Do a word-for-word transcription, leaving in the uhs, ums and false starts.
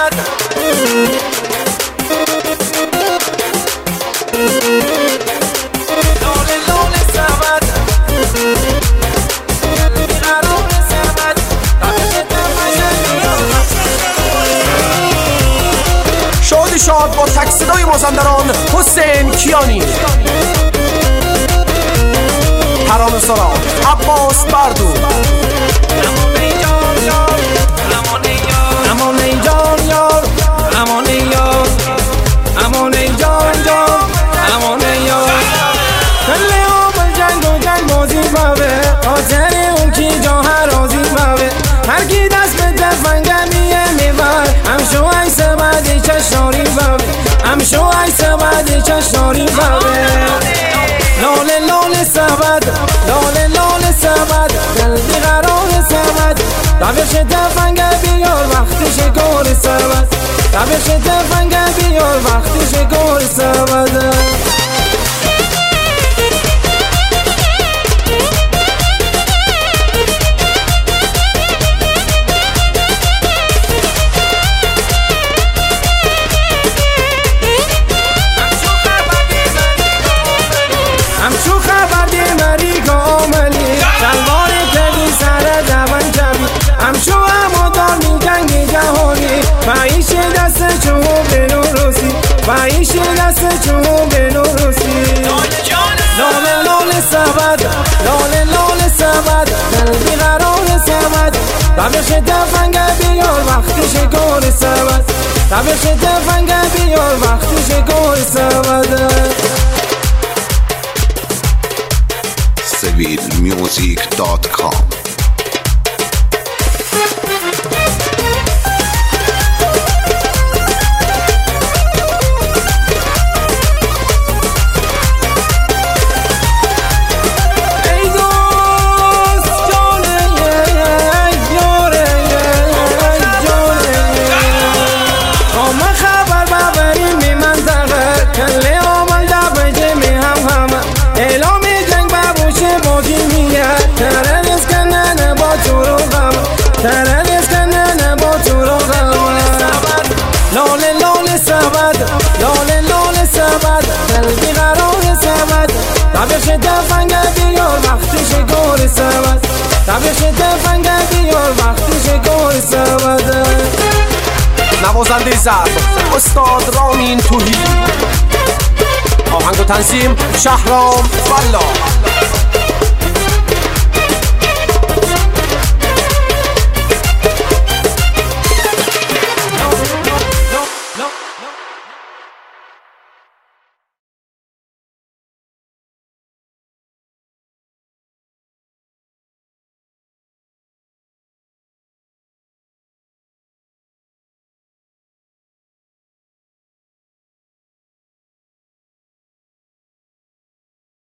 سبد لاله لاله سبد بیقرار سبد شادی شاد با تک صدای مازندران حسین کیانی، ترانه سرا عباس بردو، امان ای جان یار، امان ای یار، امان ای جان جان، امان ای یار. کل آمل جنگ و جنگ بازی باوه، خاطر اون کی جا هرازی باوه. هر کی دست به دفنگمیه میبر، همشو ای سبدی چشناری باوه، همشو ای سبدی چشناری باوه. لاله لاله سبد، لاله لاله سبد، دل بیقرار سبد. روش دفنگ بیار وقتی شکار سبد، روش دفنگ بیار وقتی شکار سبد. همچو خبر دی مری کاملی، شلوار کدی سر دوان کبی. همچو امادار می جنگی جهانی، فایش دست چون بنو روسی، فایش دست چون بنو روسی. لاله لاله سبد، لاله لاله سبد، دل بیقرار سبد. روش دفنگ بیار وقتی شکار سبد، روش دفنگ بیار وقتی شکار سبد. سبیل میوزیک دات کام. لاله لاله سبد، لاله لاله سبد، دل بیقرار سبد. روش دفنگ بیار وقتی شکار سبد، روش دفنگ بیار وقتی شکار سبد. نوازنده ضبط استاد رامین توحیدی، آهنگ و تنظیم شهرام والله.